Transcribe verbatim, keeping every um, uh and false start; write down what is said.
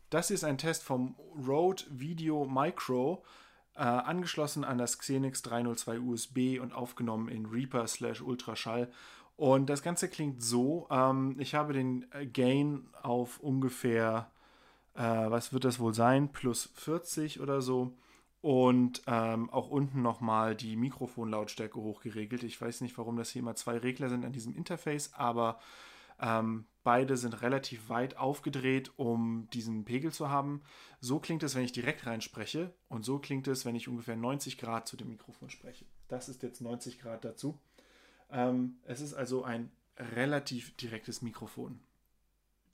Das hier ist ein Test vom Rode Video Micro, äh, angeschlossen an das Xenix dreihundertzwei U S B und aufgenommen in Reaper slash Ultraschall. Und das Ganze klingt so, ähm, ich habe den Gain auf ungefähr, äh, was wird das wohl sein, plus vierzig oder so. Und ähm, auch unten nochmal die Mikrofonlautstärke hochgeregelt. Ich weiß nicht, warum das hier immer zwei Regler sind an diesem Interface, aber ähm, beide sind relativ weit aufgedreht, um diesen Pegel zu haben. So klingt es, wenn ich direkt reinspreche, und so klingt es, wenn ich ungefähr neunzig Grad zu dem Mikrofon spreche. Das ist jetzt neunzig Grad dazu. Ähm, es ist also ein relativ direktes Mikrofon.